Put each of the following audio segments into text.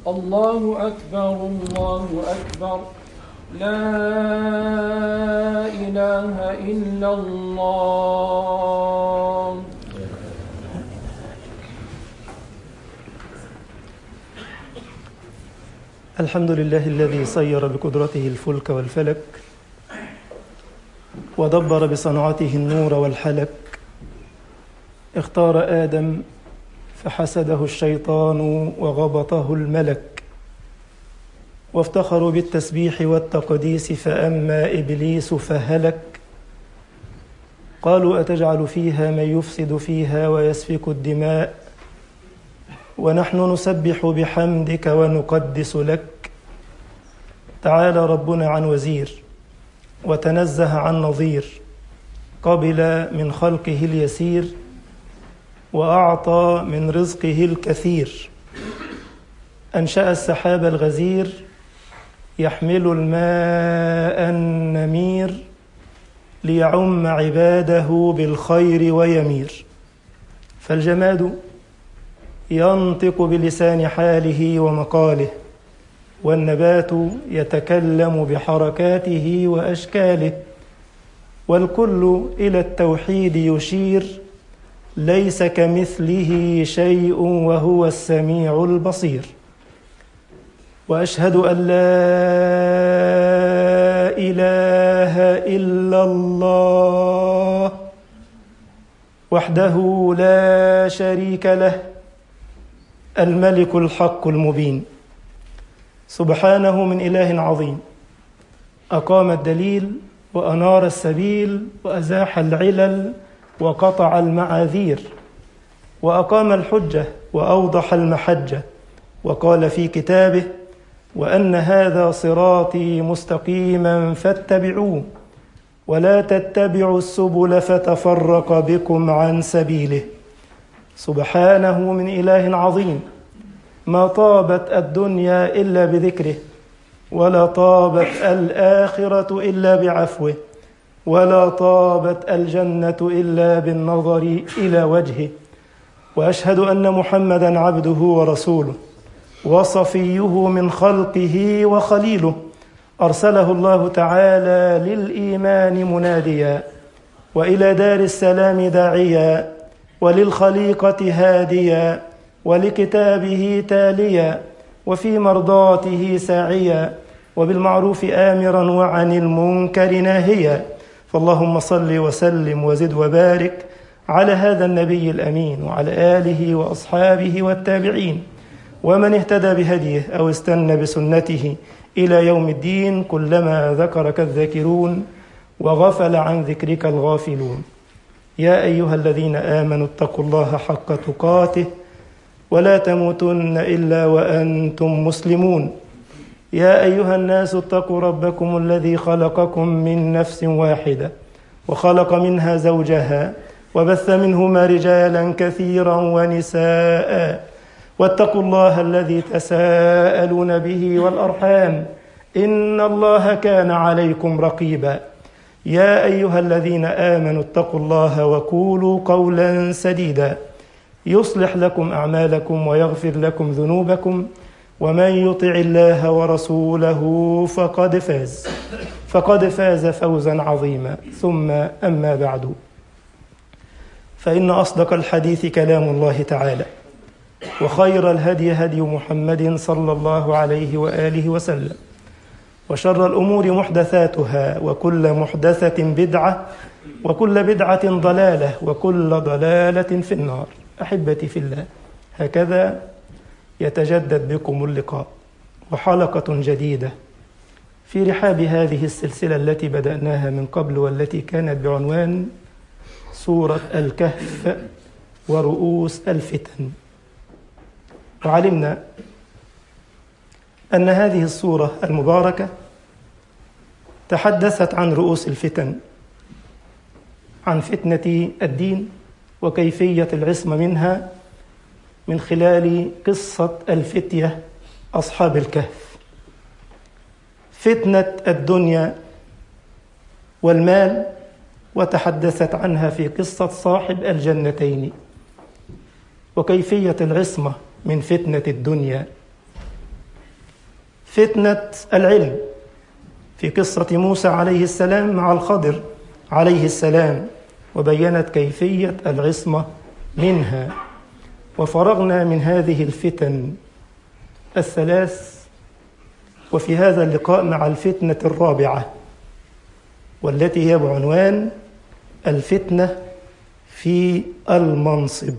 الله أكبر الله أكبر لا إله إلا الله. الحمد لله الذي سير بقدرته الفلك والفلك ودبر بصنعته النور والحلك. اختار آدم فحسده الشيطان وغبطه الملك، وافتخروا بالتسبيح والتقديس فأما إبليس فهلك. قالوا أتجعل فيها من يفسد فيها ويسفك الدماء ونحن نسبح بحمدك ونقدس لك. تعالى ربنا عن وزير وتنزه عن نظير، قبل من خلقه اليسير وأعطى من رزقه الكثير. أنشأ السحاب الغزير يحمل الماء النمير ليعم عباده بالخير ويمير. فالجماد ينطق بلسان حاله ومقاله، والنبات يتكلم بحركاته وأشكاله، والكل إلى التوحيد يشير، ليس كمثله شيء وهو السميع البصير. وأشهد أن لا إله إلا الله وحده لا شريك له، الملك الحق المبين، سبحانه من إله عظيم. أقام الدليل وأنار السبيل وأزاح العلل وقطع المعاذير، وأقام الحجة وأوضح المحجة، وقال في كتابه: وأن هذا صراطي مستقيما فاتبعوه ولا تتبعوا السبل فتفرق بكم عن سبيله. سبحانه من إله عظيم. ما طابت الدنيا إلا بذكره، ولا طابت الآخرة إلا بعفوه، ولا طابت الجنة إلا بالنظر إلى وجهه. وأشهد أن محمدا عبده ورسوله وصفيه من خلقه وخليله، أرسله الله تعالى للإيمان مناديا وإلى دار السلام داعيا وللخليقة هاديا ولكتابه تاليا وفي مرضاته ساعيا وبالمعروف آمرا وعن المنكر ناهيا. فاللهم صل وسلم وزد وبارك على هذا النبي الأمين وعلى آله وأصحابه والتابعين ومن اهتدى بهديه أو استنى بسنته إلى يوم الدين، كلما ذكرك الذاكرون وغفل عن ذكرك الغافلون. يا أيها الذين آمنوا اتقوا الله حق تقاته ولا تموتن إلا وأنتم مسلمون. يا أيها الناس اتقوا ربكم الذي خلقكم من نفس واحدة وخلق منها زوجها وبث منهما رجالا كثيرا ونساء، واتقوا الله الذي تساءلون به والأرحام إن الله كان عليكم رقيبا. يا أيها الذين آمنوا اتقوا الله وقولوا قولا سديدا يصلح لكم أعمالكم ويغفر لكم ذنوبكم، ومن يطع الله ورسوله فقد فاز فوزا عظيما. ثم أما بعد، فإن أصدق الحديث كلام الله تعالى، وخير الهدي هدي محمد صلى الله عليه وآله وسلم، وشر الأمور محدثاتها، وكل محدثة بدعة، وكل بدعة ضلالة، وكل ضلالة في النار. أحبتي في الله، هكذا يتجدد بكم اللقاء وحلقة جديدة في رحاب هذه السلسلة التي بدأناها من قبل، والتي كانت بعنوان سورة الكهف ورؤوس الفتن. وعلمنا أن هذه السورة المباركة تحدثت عن رؤوس الفتن، عن فتنة الدين وكيفية العصمة منها من خلال قصة الفتية أصحاب الكهف. فتنة الدنيا والمال، وتحدثت عنها في قصة صاحب الجنتين، وكيفية العصمة من فتنة الدنيا فتنة العلم في قصة موسى عليه السلام مع الخضر عليه السلام، وبينت كيفية العصمة منها. وفرغنا من هذه الفتن الثلاث، وفي هذا اللقاء مع الفتنة الرابعة، والتي هي بعنوان الفتنة في المنصب.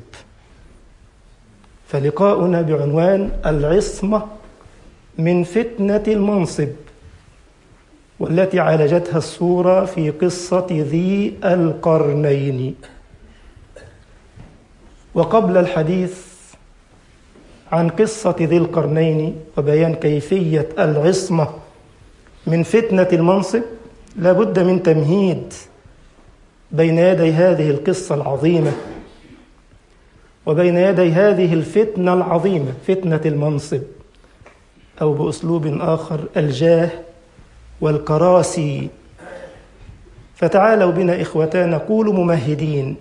فلقاؤنا بعنوان العصمة من فتنة المنصب، والتي عالجتها السورة في قصة ذي القرنين. وقبل الحديث عن قصة ذي القرنين وبيان كيفية العصمة من فتنة المنصب، لابد من تمهيد بين يدي هذه القصة العظيمة وبين يدي هذه الفتنة العظيمة، فتنة المنصب، أو بأسلوب آخر الجاه والكراسي. فتعالوا بنا إخوتان نقول ممهدين: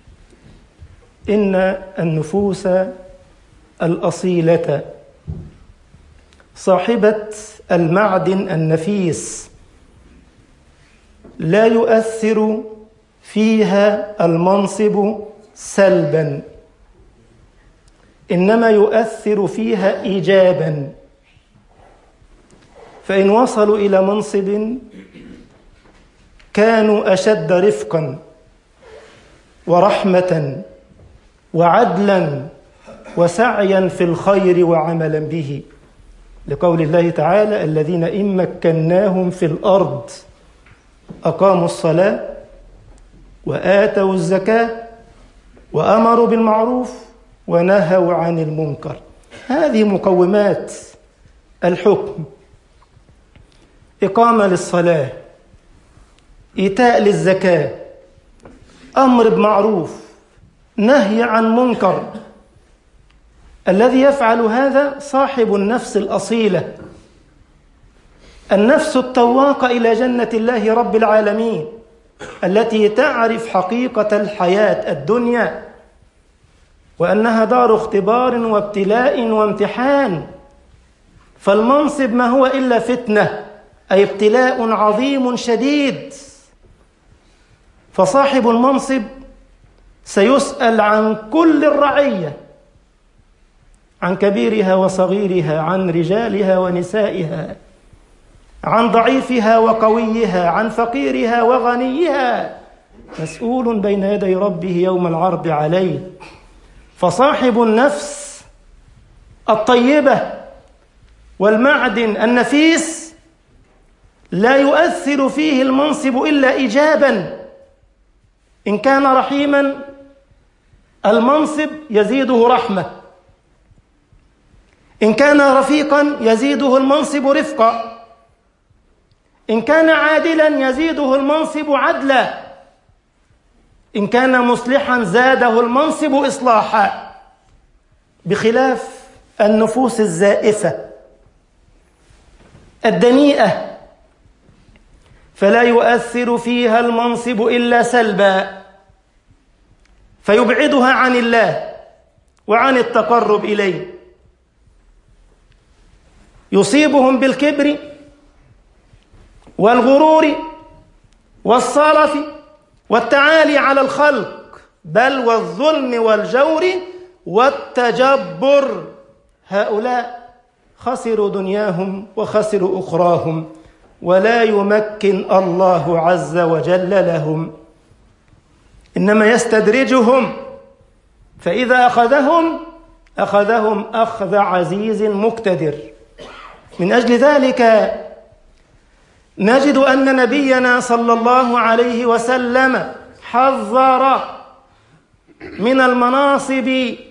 إن النفوس الأصيلة صاحبة المعدن النفيس لا يؤثر فيها المنصب سلبا، إنما يؤثر فيها إيجابا. فإن وصلوا إلى منصب كانوا أشد رفقا ورحمة وعدلا وسعيا في الخير وعملا به، لقول الله تعالى: الذين إن مكناهم في الأرض أقاموا الصلاة وآتوا الزكاة وأمروا بالمعروف ونهوا عن المنكر. هذه مقومات الحكم: إقامة للصلاة، إيتاء للزكاة، أمر بمعروف، نهي عن منكر. الذي يفعل هذا صاحب النفس الأصيلة، النفس التواقة إلى جنة الله رب العالمين، التي تعرف حقيقة الحياة الدنيا، وأنها دار اختبار وابتلاء وامتحان. فالمنصب ما هو إلا فتنة، أي ابتلاء عظيم شديد. فصاحب المنصب سيسأل عن كل الرعية، عن كبيرها وصغيرها، عن رجالها ونسائها، عن ضعيفها وقويها، عن فقيرها وغنيها، مسؤول بين يدي ربه يوم العرض عليه. فصاحب النفس الطيبة والمعدن النفيس لا يؤثر فيه المنصب إلا إيجابا. إن كان رحيما المنصب يزيده رحمة، إن كان رفيقا يزيده المنصب رفقا، إن كان عادلا يزيده المنصب عدلا، إن كان مصلحا زاده المنصب إصلاحا. بخلاف النفوس الزائفة الدنيئة، فلا يؤثر فيها المنصب إلا سلبا، فيبعدها عن الله وعن التقرب إليه. يصيبهم بالكبر والغرور والصرف والتعالي على الخلق، بل والظلم والجور والتجبر. هؤلاء خسروا دنياهم وخسروا أخراهم، ولا يمكن الله عز وجل لهم، إنما يستدرجهم، فإذا أخذهم أخذ عزيز مقتدر. من أجل ذلك نجد أن نبينا صلى الله عليه وسلم حذر من المناصب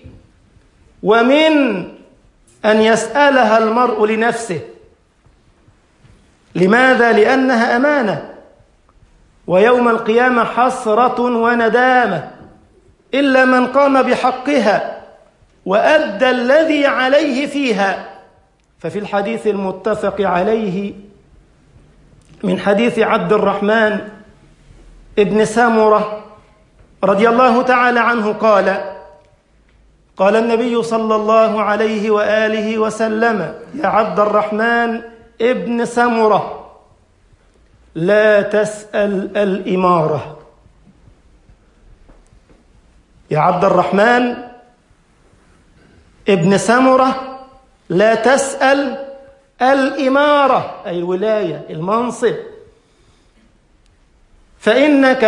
ومن أن يسألها المرء لنفسه. لماذا؟ لأنها أمانة، ويوم القيامة حسرة وندامة، إلا من قام بحقها وأدى الذي عليه فيها. ففي الحديث المتفق عليه من حديث عبد الرحمن ابن سمرة رضي الله تعالى عنه قال النبي صلى الله عليه وآله وسلم: يا عبد الرحمن ابن سمرة: لا تسأل الإمارة. يا عبد الرحمن ابن سمرة، لا تسأل الإمارة، أي الولاية، المنصب، فإنك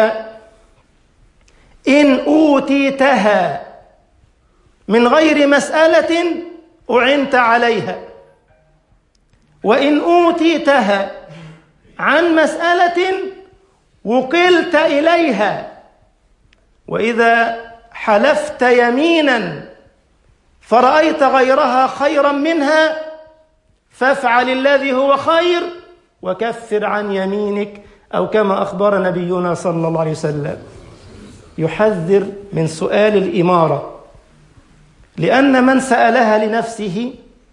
إن أوتيتها من غير مسألة أعنت عليها، وإن أوتيتها عن مسألة وكلت إليها. وإذا حلفت يمينا فرأيت غيرها خيرا منها فافعل الذي هو خير وكفر عن يمينك، أو كما أخبر نبينا صلى الله عليه وسلم. يحذر من سؤال الإمارة، لأن من سألها لنفسه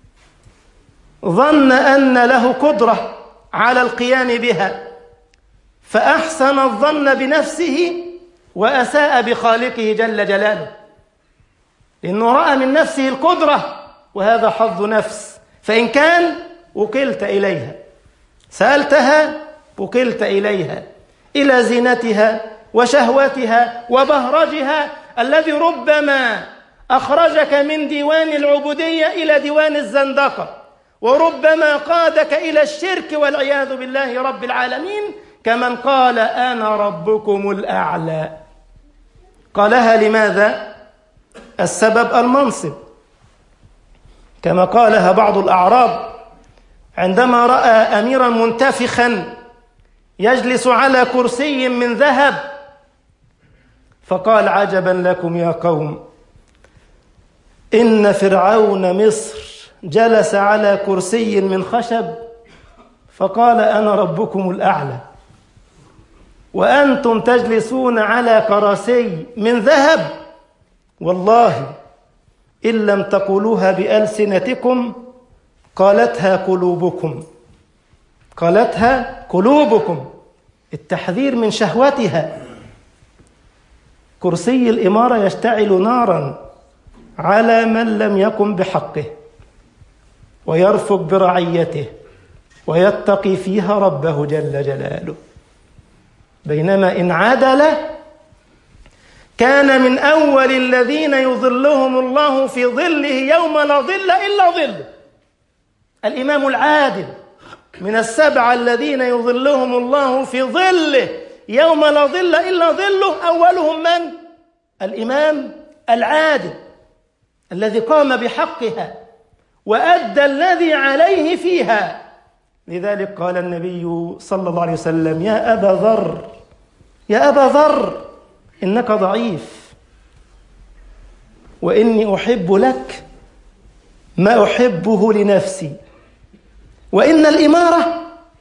ظن أن له قدرة على القيام بها، فأحسن الظن بنفسه وأساء بخالقه جل جلاله، لأنه رأى من نفسه القدرة، وهذا حظ نفس. فإن كان وكلت إليها، سألتها وكلت إليها، إلى زينتها وشهوتها وبهرجها الذي ربما أخرجك من ديوان العبودية إلى ديوان الزندقة، وربما قادك إلى الشرك والعياذ بالله رب العالمين، كمن قال أنا ربكم الأعلى. قالها لماذا؟ السبب المنصب، كما قالها بعض الأعراب عندما رأى أميرا منتفخا يجلس على كرسي من ذهب، فقال عجبا لكم يا قوم، إن فرعون مصر جلس على كرسي من خشب فقال أنا ربكم الأعلى، وأنتم تجلسون على كراسي من ذهب، والله إن لم تقولوها بألسنتكم قالتها قلوبكم، قالتها قلوبكم. التحذير من شهوتها. كرسي الإمارة يشتعل نارا على من لم يقم بحقه ويرفق برعيته ويتقي فيها ربه جل جلاله، بينما إن عدل كان من أول الذين يظلهم الله في ظله يوم لا ظل إلا ظله. الإمام العادل من السبعة الذين يظلهم الله في ظله يوم لا ظل إلا ظله. أولهم من؟ الإمام العادل الذي قام بحقها وأدى الذي عليه فيها. لذلك قال النبي صلى الله عليه وسلم: يا أبا ذر، يا أبا ذر، إنك ضعيف، وإني أحب لك ما أحبه لنفسي، وإن الإمارة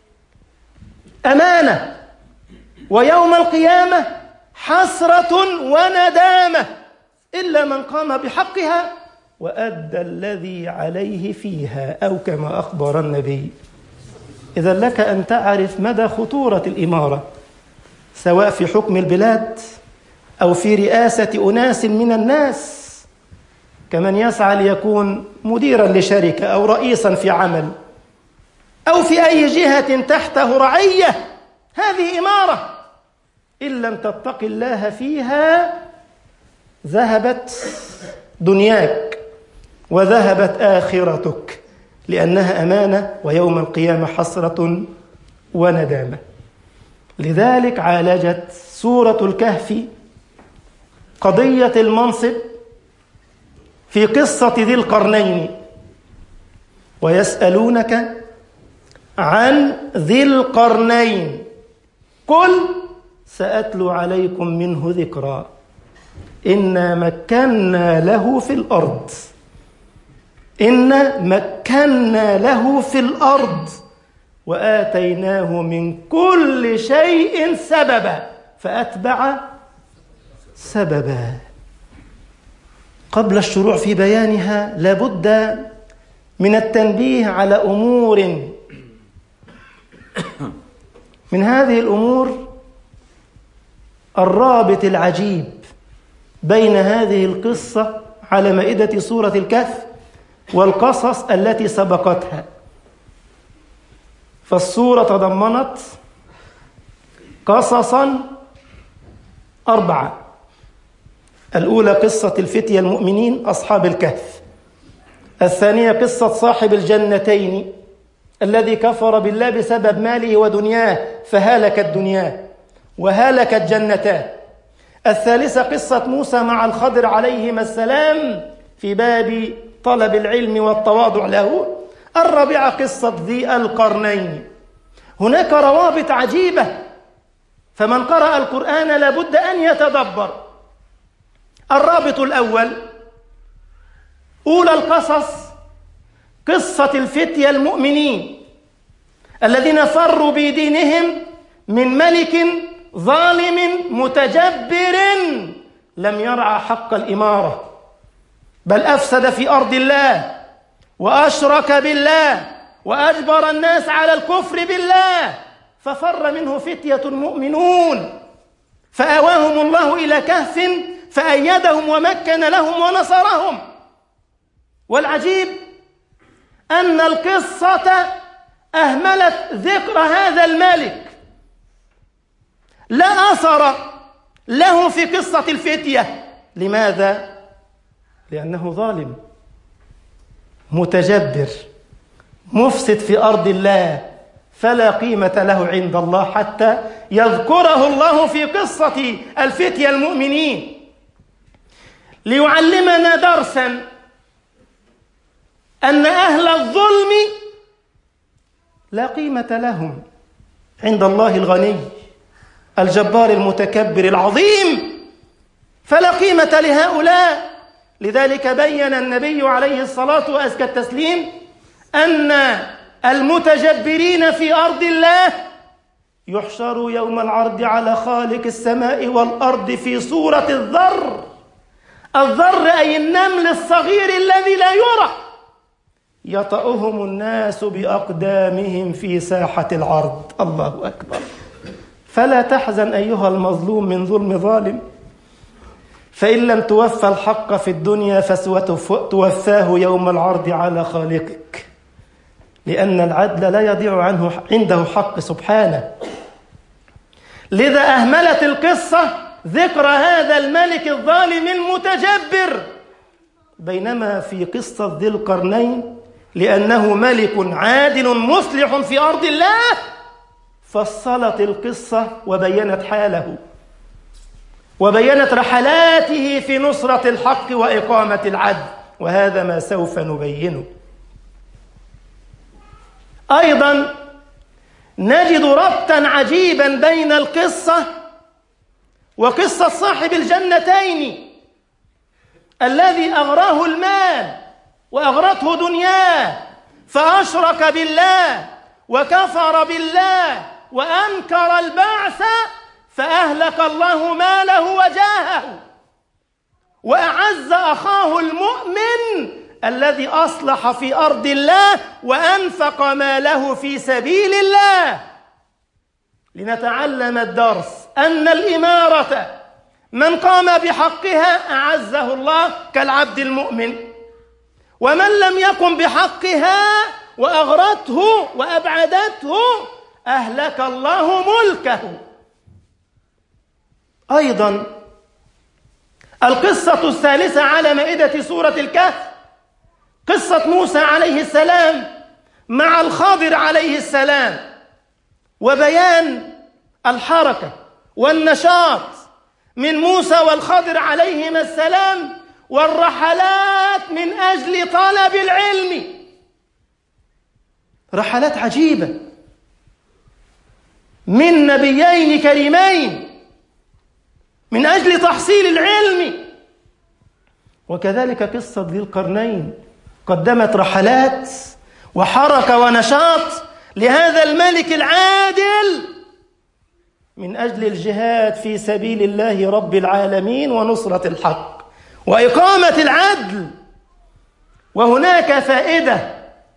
أمانة، ويوم القيامة حسرة وندامة، إلا من قام بحقها وأدى الذي عليه فيها، أو كما أخبر النبي. إذا لك أن تعرف مدى خطورة الإمارة، سواء في حكم البلاد أو في رئاسة أناس من الناس، كمن يسعى ليكون مديرا لشركة أو رئيسا في عمل أو في أي جهة تحته رعية. هذه إمارة، إن لم تتق الله فيها ذهبت دنياك وذهبت آخرتك، لأنها أمانة، ويوم القيامة حسرة وندامة. لذلك عالجت سورة الكهف قضية المنصب في قصة ذي القرنين، ويسألونك عن ذي القرنين قل سأتلو عليكم منه ذكرا إنا مكنا له في الأرض، إنا مكنا له في الأرض وآتيناه من كل شيء سببا فأتبع سببا. قبل الشروع في بيانها لابد من التنبيه على أمور. من هذه الأمور الرابط العجيب بين هذه القصة على مائدة سورة الكهف والقصص التي سبقتها. فالسورة تضمنت قصصا 4. الأولى قصة الفتية المؤمنين أصحاب الكهف، الثانية قصة صاحب الجنتين الذي كفر بالله بسبب ماله ودنياه فهلكت دنياه وهلكت جنتاه، الثالثة قصة موسى مع الخضر عليهما السلام في باب طلب العلم والتواضع له، الرابعة قصة ذي القرنين. هناك روابط عجيبة، فمن قرأ القرآن لابد أن يتدبر. الرابط الأول، أولى القصص قصة الفتية المؤمنين الذين فروا بدينهم من ملك ظالم متجبر لم يرعى حق الإمارة، بل أفسد في أرض الله وأشرك بالله وأجبر الناس على الكفر بالله، ففر منه فتية مؤمنون فآواهم الله إلى كهف فأيدهم ومكن لهم ونصرهم. والعجيب أن القصة أهملت ذكر هذا الملك، لا أثر له في قصة الفتية. لماذا؟ لأنه ظالم متجبر مفسد في أرض الله، فلا قيمة له عند الله حتى يذكره الله في قصة الفتية المؤمنين ليعلمنا درسا أن أهل الظلم لا قيمة لهم عند الله الغني الجبار المتكبر العظيم، فلا قيمة لهؤلاء. لذلك بين النبي عليه الصلاة وأزكى التسليم أن المتجبرين في أرض الله يحشروا يوم العرض على خالق السماء والأرض في صورة الذر. الذر أي النمل الصغير الذي لا يرى، يطأهم الناس بأقدامهم في ساحة العرض. الله أكبر. فلا تحزن أيها المظلوم من ظلم ظالم، فإن لم توفى الحق في الدنيا فستوفاه يوم العرض على خالقك، لأن العدل لا يضيع عنده حق سبحانه. لذا أهملت القصة ذكر هذا الملك الظالم المتجبر، بينما في قصة ذي القرنين لأنه ملك عادل مصلح في أرض الله فصلت القصة وبينت حاله وبينت رحلاته في نصرة الحق وإقامة العدل، وهذا ما سوف نبينه. أيضا نجد ربطا عجيبا بين القصة وقصة صاحب الجنتين الذي أغراه المال وأغرته دنياه فأشرك بالله وكفر بالله وأنكر البعث فأهلك الله ماله وجاهه، وأعز أخاه المؤمن الذي أصلح في أرض الله وأنفق ماله في سبيل الله. لنتعلم الدرس أن الإمارة من قام بحقها أعزه الله كالعبد المؤمن، ومن لم يقم بحقها وأغرته وأبعدته أهلك الله ملكه. أيضا القصة الثالثة على مائدة سورة الكهف قصة موسى عليه السلام مع الخضر عليه السلام، وبيان الحركة والنشاط من موسى والخضر عليهما السلام والرحلات من أجل طلب العلم. رحلات عجيبة من نبيين كريمين من أجل تحصيل العلم. وكذلك قصة ذي القرنين قدمت رحلات وحركة ونشاط لهذا الملك العادل من أجل الجهاد في سبيل الله رب العالمين ونصرة الحق وإقامة العدل. وهناك فائدة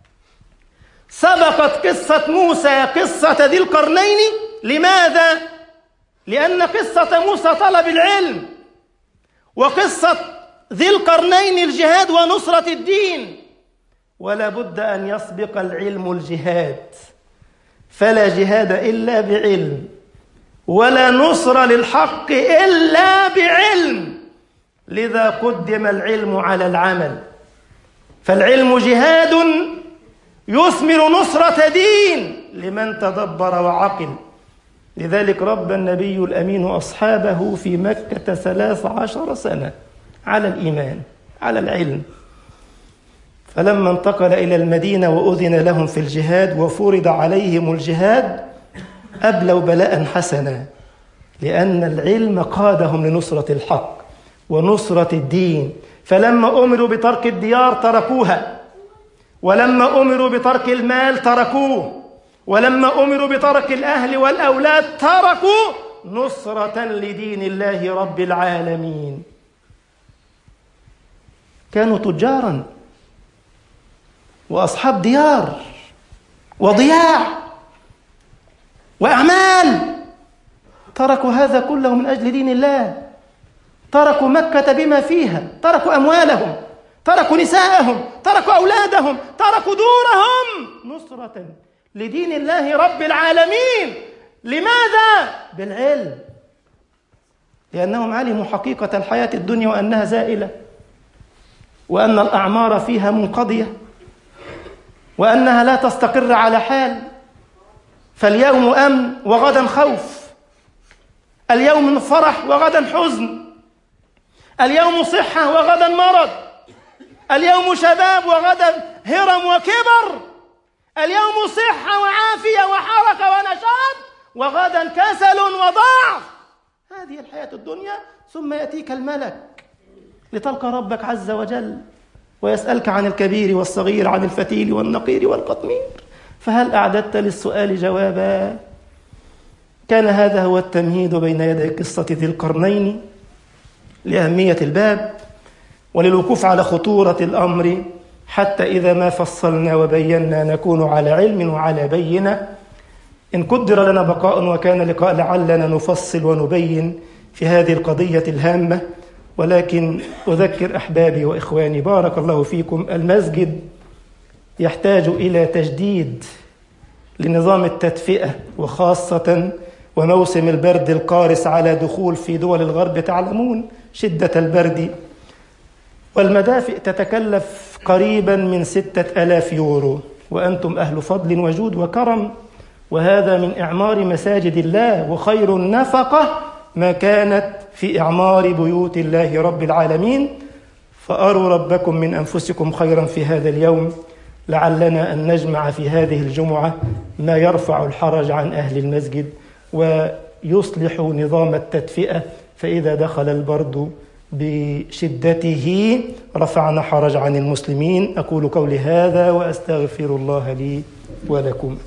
سبقت قصة موسى قصة ذي القرنين. لماذا؟ لأن قصة موسى طلب العلم، وقصة ذي القرنين الجهاد ونصرة الدين، ولا بد أن يسبق العلم الجهاد. فلا جهاد إلا بعلم، ولا نصر للحق إلا بعلم، لذا قدم العلم على العمل. فالعلم جهاد يثمر نصرة دين لمن تدبر وعقل. لذلك ربى النبي الأمين أصحابه في مكة 13 سنة على الإيمان، على العلم. فلما انتقل إلى المدينة وأذن لهم في الجهاد وفرض عليهم الجهاد أبلوا بلاء حسنا، لأن العلم قادهم لنصرة الحق ونصرة الدين. فلما أمروا بترك الديار تركوها، ولما أمروا بترك المال تركوه، ولما أمروا بترك الأهل والأولاد تركوا نصرة لدين الله رب العالمين. كانوا تجارا وأصحاب ديار وضياع وأعمال، تركوا هذا كله من أجل دين الله. تركوا مكة بما فيها، تركوا أموالهم، تركوا نساءهم، تركوا أولادهم، تركوا دورهم نصرة لدين الله رب العالمين. لماذا؟ بالعلم، لأنهم علموا حقيقة الحياة الدنيا وأنها زائلة، وأن الأعمار فيها منقضية، وأنها لا تستقر على حال. فاليوم أمن وغدا خوف، اليوم فرح وغدا حزن، اليوم صحة وغدا مرض، اليوم شباب وغدا هرم وكبر، اليوم صحة وعافية وحركة ونشاط وغدا كسل وضعف. هذه الحياة الدنيا. ثم يأتيك الملك لتلقى ربك عز وجل ويسألك عن الكبير والصغير، عن الفتيل والنقير والقطمير، فهل أعددت للسؤال جوابا؟ كان هذا هو التمهيد بين يدي قصة ذي القرنين لأهمية الباب وللوقوف على خطورة الأمر، حتى إذا ما فصلنا وبينا نكون على علم وعلى بينة. إن قدر لنا بقاء وكان لقاء لعلنا نفصل ونبين في هذه القضية الهامة. ولكن أذكر أحبابي وإخواني بارك الله فيكم، المسجد يحتاج إلى تجديد لنظام التدفئة، وخاصة وموسم البرد القارس على دخول في دول الغرب. تعلمون شدة البرد، والمدافئ تتكلف قريبا من 6000 يورو، وأنتم أهل فضل وجود وكرم، وهذا من إعمار مساجد الله، وخير النفقة ما كانت في إعمار بيوت الله رب العالمين. فأروا ربكم من أنفسكم خيرا في هذا اليوم، لعلنا أن نجمع في هذه الجمعة ما يرفع الحرج عن أهل المسجد ويصلح نظام التدفئة، فإذا دخل البرد بشدته رفعنا حرج عن المسلمين. أقول قولي هذا وأستغفر الله لي ولكم.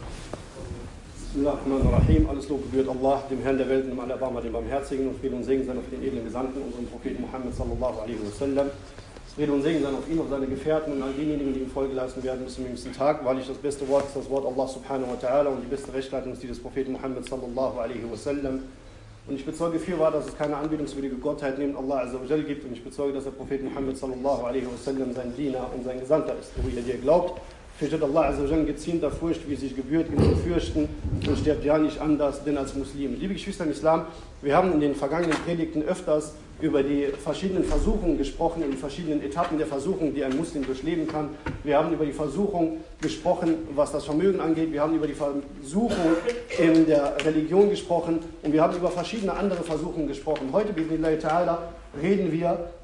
Bismillahirrahmanirrahim. Alles Lob gebührt Allah, dem Herrn der Welt, dem Allerbarmer, dem Barmherzigen, und Friede und Segen sein auf den edlen Gesandten, unserem Propheten Muhammad sallallahu alaihi wasallam. Friede und Segen sein auf ihn, auf seine Gefährten und all diejenigen, die ihm Folge leisten werden bis zum jüngsten Tag. Wahrlich das beste Wort ist das Wort Allah subhanahu wa ta'ala, und die beste Rechtsleitung ist die des Propheten Muhammad sallallahu alaihi wasallam. Und ich bezeuge fürwahr, dass es keine anbetungswürdige Gottheit neben Allah azza wa jal gibt, und ich bezeuge, dass der Prophet Muhammad sallallahu alaihi wasallam sein Diener und sein Gesandter ist. So wie er dir glaubt, fürchtet Allah azza wa jal geziemter Furcht, wie es sich gebührt, ihn zu fürchten, und stirbt ja nicht anders, denn als Muslim. Liebe Geschwister im Islam, wir haben in den vergangenen Predigten öfters über die verschiedenen Versuchungen gesprochen, in verschiedenen Etappen der Versuchung, die ein Muslim durchleben kann. Wir haben über die Versuchung gesprochen, was das Vermögen angeht. Wir haben über die Versuchung in der Religion gesprochen, und wir haben über verschiedene andere Versuchungen gesprochen. Heute, bi'idhnillahi ta'ala, reden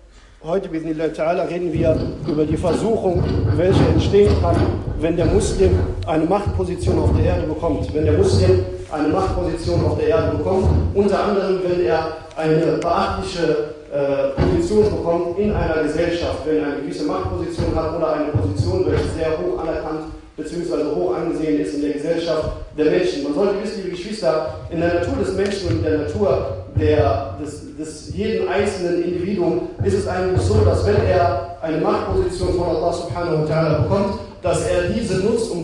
wir über die Versuchung, welche entstehen kann, wenn der Muslim eine Machtposition auf der Erde bekommt. Wenn der Muslim eine Machtposition auf der Erde bekommt, unter anderem, wenn er eine beachtliche Position bekommt in einer Gesellschaft, wenn er eine gewisse Machtposition hat oder eine Position, welche sehr hoch anerkannt bzw. hoch angesehen ist in der Gesellschaft der Menschen. Man sollte wissen, liebe Geschwister, in der Natur des Menschen und in der Natur des jeden einzelnen Individuums ist es eigentlich so, dass wenn er eine Machtposition von Allah subhanahu wa ta'ala bekommt, dass er diese nutzt, um Gutes zu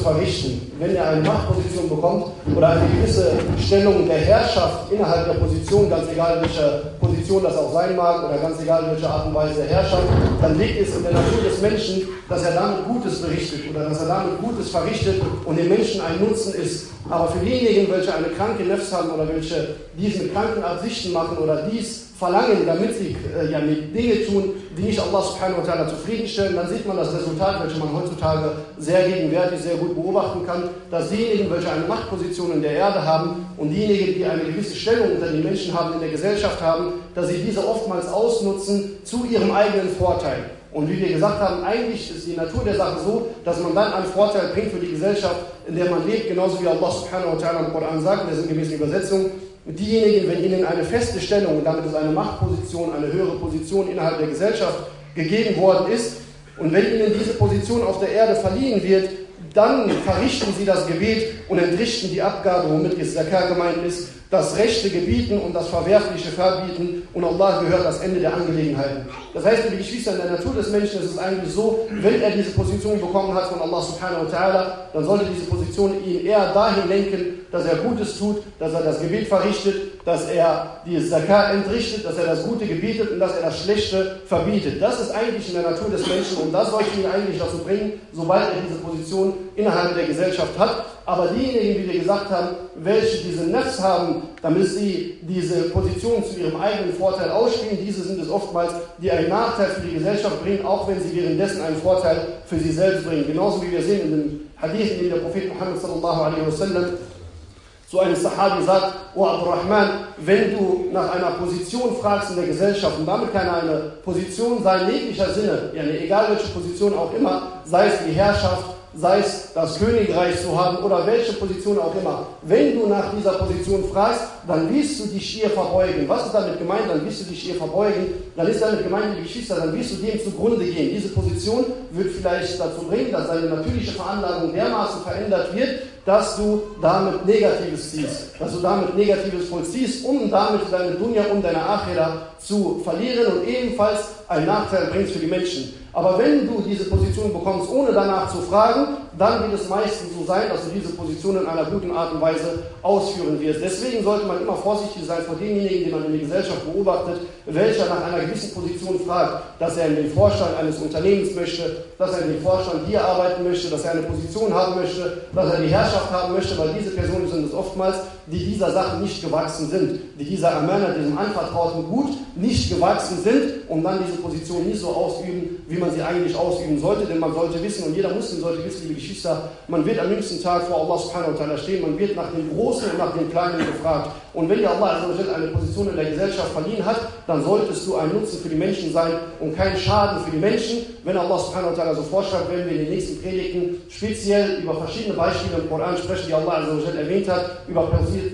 verrichten, wenn er eine Machtposition bekommt oder eine gewisse Stellung der Herrschaft innerhalb der Position, ganz egal welche Position das auch sein mag oder ganz egal welche Art und Weise der Herrschaft, dann liegt es in der Natur des Menschen, dass er damit Gutes berichtet oder dass er damit Gutes verrichtet und den Menschen ein Nutzen ist. Aber für diejenigen, welche eine kranke Nefs haben oder welche dies mit kranken Absichten machen oder dies verlangen, damit sie Dinge tun, die nicht Allah subhanahu wa ta'ala zufriedenstellen, dann sieht man das Resultat, welches man heutzutage sehr gegenwärtig, sehr gut beobachten kann, dass diejenigen, welche eine Machtposition in der Erde haben und diejenigen, die eine gewisse Stellung unter den Menschen haben, in der Gesellschaft haben, dass sie diese oftmals ausnutzen zu ihrem eigenen Vorteil. Und wie wir gesagt haben, eigentlich ist die Natur der Sache so, dass man dann einen Vorteil bringt für die Gesellschaft, in der man lebt, genauso wie Allah subhanahu wa ta'ala im Koran sagt, in der sinngemäßen Übersetzung, diejenigen, wenn ihnen eine feste Stellung, und damit ist eine Machtposition, eine höhere Position innerhalb der Gesellschaft gegeben worden ist, und wenn ihnen diese Position auf der Erde verliehen wird, dann verrichten sie das Gebet und entrichten die Abgabe, womit jetzt Zakah gemeint ist, das Rechte gebieten und das Verwerfliche verbieten, und Allah gehört das Ende der Angelegenheiten. Das heißt, liebe Geschwister, in der Natur des Menschen ist es eigentlich so, wenn er diese Position bekommen hat von Allah subhanahu wa ta'ala, dann sollte diese Position ihn eher dahin lenken, dass er Gutes tut, dass er das Gebet verrichtet, dass er die Zakah entrichtet, dass er das Gute gebietet und dass er das Schlechte verbietet. Das ist eigentlich in der Natur des Menschen, und das sollte ihn eigentlich dazu bringen, sobald er diese Position innerhalb der Gesellschaft hat. Aber diejenigen, wie wir gesagt haben, welche diese Nefs haben, damit sie diese Position zu ihrem eigenen Vorteil ausspielen, diese sind es oftmals, die einen Nachteil für die Gesellschaft bringen, auch wenn sie währenddessen einen Vorteil für sie selbst bringen. Genauso wie wir sehen in dem Hadith, in dem der Prophet Muhammad sallallahu alaihi wasallam zu einem Sahabi sagt: O Abdurrahman, wenn du nach einer Position fragst in der Gesellschaft, und damit kann eine Position sein, in jeglicher Sinne, egal welche Position auch immer, sei es die Herrschaft, sei es das Königreich zu haben oder welche Position auch immer. Wenn du nach dieser Position fragst, dann wirst du dich ihr verbeugen. Was ist damit gemeint? Dann wirst du dich ihr verbeugen. Dann ist damit gemeint, liebe Geschwister, dann wirst du dem zugrunde gehen. Diese Position wird vielleicht dazu bringen, dass deine natürliche Veranlagung dermaßen verändert wird, dass du damit Negatives ziehst, dass du damit Negatives vollziehst, um damit deine Dunya und deine Akhira zu verlieren und ebenfalls einen Nachteil bringst für die Menschen. Aber wenn du diese Position bekommst, ohne danach zu fragen, dann wird es meistens so sein, dass du diese Position in einer guten Art und Weise ausführen wirst. Deswegen sollte man immer vorsichtig sein vor denjenigen, die man in der Gesellschaft beobachtet, welcher nach einer gewissen Position fragt, dass er in den Vorstand eines Unternehmens möchte, dass er in den Vorstand hier arbeiten möchte, dass er eine Position haben möchte, dass er die Herrschaft haben möchte, weil diese Personen sind es oftmals, die dieser Sache nicht gewachsen sind, die dieser Amana, diesem anvertrauten Gut nicht gewachsen sind und dann diese Position nicht so ausüben, wie man sie eigentlich ausüben sollte. Denn man sollte wissen, und jeder Muslim sollte wissen, liebe Geschwister, man wird am jüngsten Tag vor Allah subhanahu wa ta'ala stehen, man wird nach dem Großen und nach dem Kleinen gefragt. Und wenn dir Allah eine Position in der Gesellschaft verliehen hat, dann solltest du ein Nutzen für die Menschen sein und kein Schaden für die Menschen. Wenn Allah subhanahu wa ta'ala so vorschreibt, werden wir in den nächsten Predigten speziell über verschiedene Beispiele im Koran sprechen, die Allah erwähnt hat, über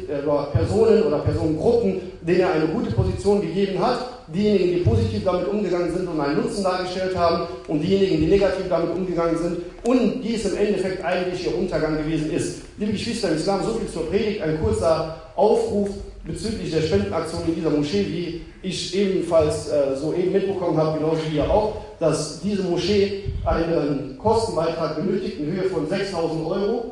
Personen oder Personengruppen, denen er eine gute Position gegeben hat, diejenigen, die positiv damit umgegangen sind und einen Nutzen dargestellt haben, und diejenigen, die negativ damit umgegangen sind und dies im Endeffekt eigentlich ihr Untergang gewesen ist. Liebe Geschwister im Islam, so viel zur Predigt, ein kurzer Aufruf bezüglich der Spendenaktion in dieser Moschee, wie ich ebenfalls soeben mitbekommen habe, genauso wie ihr auch, dass diese Moschee einen Kostenbeitrag benötigt in Höhe von 6.000 Euro,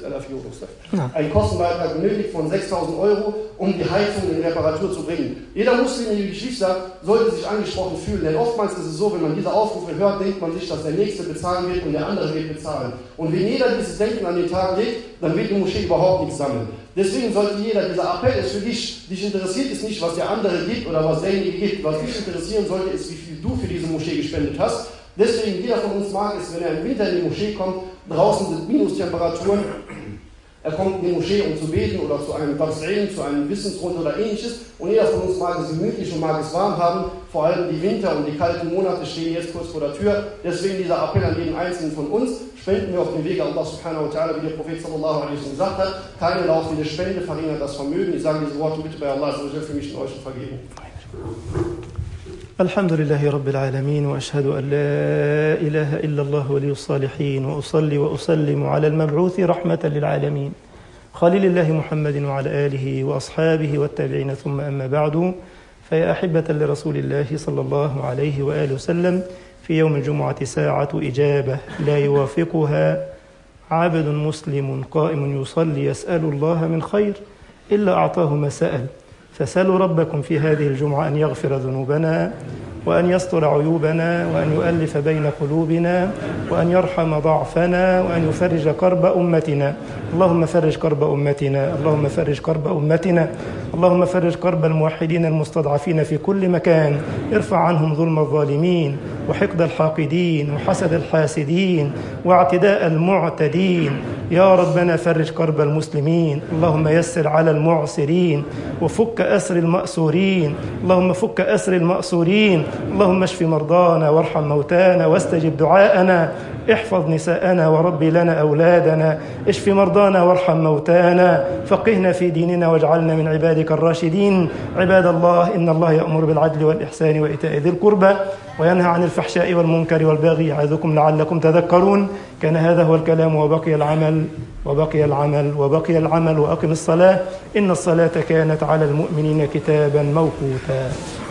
einen Kostenbeitrag benötigt von 6.000 Euro, um die Heizung in Reparatur zu bringen. Jeder Muslim, liebe Geschwister, sollte sich angesprochen fühlen, denn oftmals ist es so, wenn man diese Aufrufe hört, denkt man sich, dass der Nächste bezahlen wird und der andere wird bezahlen. Und wenn jeder dieses Denken an den Tag legt, dann wird die Moschee überhaupt nichts sammeln. Deswegen sollte jeder, dieser Appell ist für dich, dich interessiert es nicht, was der andere gibt oder was derjenige gibt. Was dich interessieren sollte, ist, wie viel du für diese Moschee gespendet hast. Deswegen, jeder von uns mag es, wenn er im Winter in die Moschee kommt, draußen sind Minustemperaturen, er kommt in die Moschee, um zu beten oder zu einem Tafsir, zu einem Wissensrund oder ähnliches, und jeder von uns mag es gemütlich und mag es warm haben. Vor allem die Winter- und die kalten Monate stehen jetzt kurz vor der Tür. Deswegen dieser Appell an jeden Einzelnen von uns: Spenden wir auf dem Wege Allah subhanahu wa ta'ala, wie der Prophet sallallahu alaihi wasallam gesagt hat. Keine laufende Spende verringert das Vermögen. Ich sage diese Worte bitte bei Allah für mich und euch um Vergebung. الحمد لله رب العالمين وأشهد أن لا إله إلا الله ولي الصالحين وأصلي وأسلم على المبعوث رحمة للعالمين خليل الله محمد وعلى آله وأصحابه والتابعين ثم أما بعد فيا أحبة لرسول الله صلى الله عليه وآله وسلم في يوم الجمعة ساعة إجابة لا يوافقها عبد مسلم قائم يصلي يسأل الله من خير إلا أعطاه ما سأل. فسألوا ربكم في هذه الجمعة أن يغفر ذنوبنا وأن يستر عيوبنا وأن يؤلف بين قلوبنا وأن يرحم ضعفنا وأن يفرج كرب أمتنا. اللهم فرج كرب أمتنا، اللهم فرج كرب أمتنا، اللهم فرج كرب الموحدين المستضعفين في كل مكان. ارفع عنهم ظلم الظالمين وحقد الحاقدين وحسد الحاسدين واعتداء المعتدين. يا ربنا فرج كرب المسلمين. اللهم يسر على المعسرين وفك أسر المأسورين. اللهم فك أسر المأسورين. اللهم اشف مرضانا وارحم موتانا واستجب دعاءنا. احفظ نساءنا وربي لنا أولادنا. اشف مرضانا وارحم موتانا. فقهنا في ديننا واجعلنا من عبادك الراشدين. عباد الله، إن الله يأمر بالعدل والإحسان وإيتاء ذي القربى وينهى عن الفحشاء والمنكر والبغي يعظكم لعلكم تذكرون. كان هذا هو الكلام وبقي العمل وبقي العمل وبقي العمل. وأقم الصلاة إن الصلاة كانت على المؤمنين كتابا موقوتا.